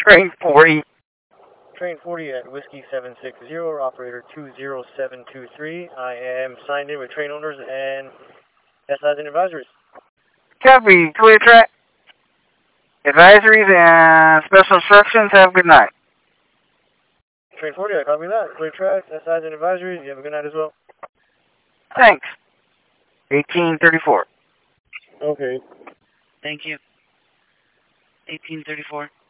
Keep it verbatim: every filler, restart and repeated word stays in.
Train forty. Train forty at Whiskey seven six zero, operator two zero seven two three. I am signed in with train owners and S Is and advisories. Copy, clear track. Advisories and special instructions, have a good night. Train forty, I copy that. Clear track, S Is and advisories, you have a good night as well. Thanks. eighteen thirty-four. Okay. Thank you. eighteen thirty-four.